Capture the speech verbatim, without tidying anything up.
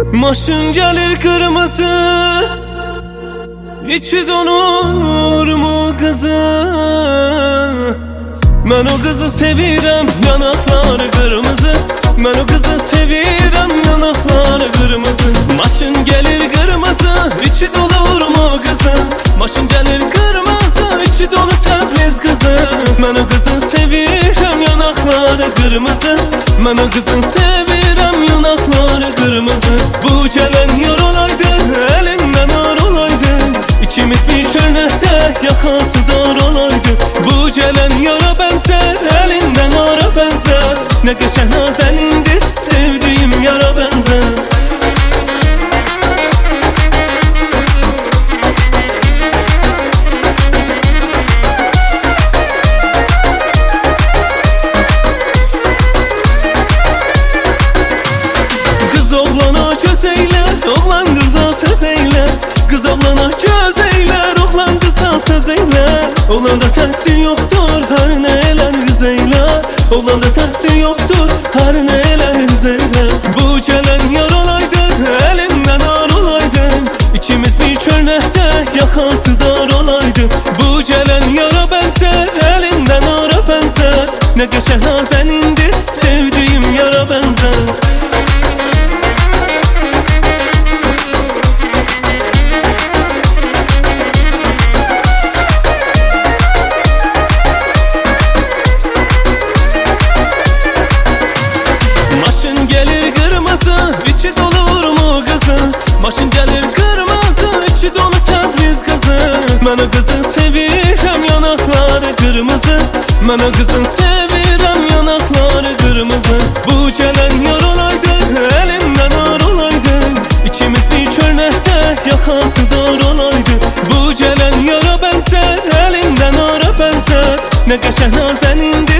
Maşın gelir kırmızı, içi donur mu kızı? Ben o kızı sevirem, yanakları kırmızı. Ben o kızı sevirem, yanakları kırmızı. Maşın gelir kırmızı, içi dolur mu kızı? Maşın gelir kırmızı, içi dolu Təbriz kızı. Ben o kızı sevirem, yanakları kırmızı. Ben o kızı sevirem, yanakları kırmızı. Bu gelen yar olaydı, elinden ar olaydı. İçimiz bir çölnekte, yakası dar olaydı. Bu gelen yara benzer, elinden ara benzer. Ne geçen nazenindir, sevdiğim yara benzer. Kız oğlana göz eyler, oğlan kıza söz eyler. Kız oğlana göz eyler, oğlan kıza söz eyler. Oğlanda tesir yoktur, her neler yüz eyler. Oğlanda tesir yoktur, her neler yüz eyler. Bu gelen yar olaydı, elimden ar olaydı. İçimiz bir çölnekte, yakası dar olaydı. Bu gelen yara benzer, elinden ara benzer. Ne geçen nazenindir, sevdiğim yara benzer. Maşın gelir kırmızı, içi dolur mu kızı? Maşın gelir kırmızı, içi dolu Təbriz kızı. Ben o kızı sevirem, yanakları kırmızı. Ben o kızı sevirem, yanakları kırmızı. Bu gelen yar olaydı, elimden ar olaydı. İçimiz bir çölnekte, yakası dar olaydı. Bu gelen yara benzer, elinden ara benzer. Ne geçen nazenindir,